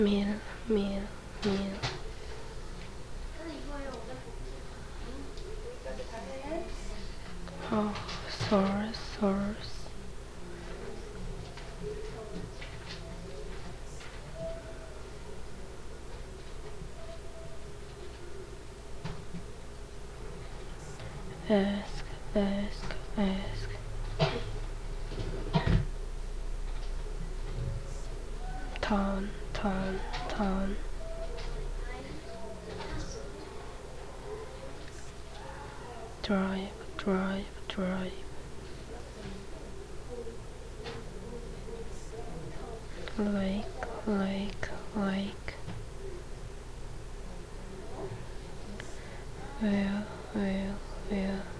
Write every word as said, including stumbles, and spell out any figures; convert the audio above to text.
meal, meal, meal. Oh, source, source. Ask, ask, ask. Town, town, town. Drive, drive, drive. Lake, lake, lake. Where, where, where.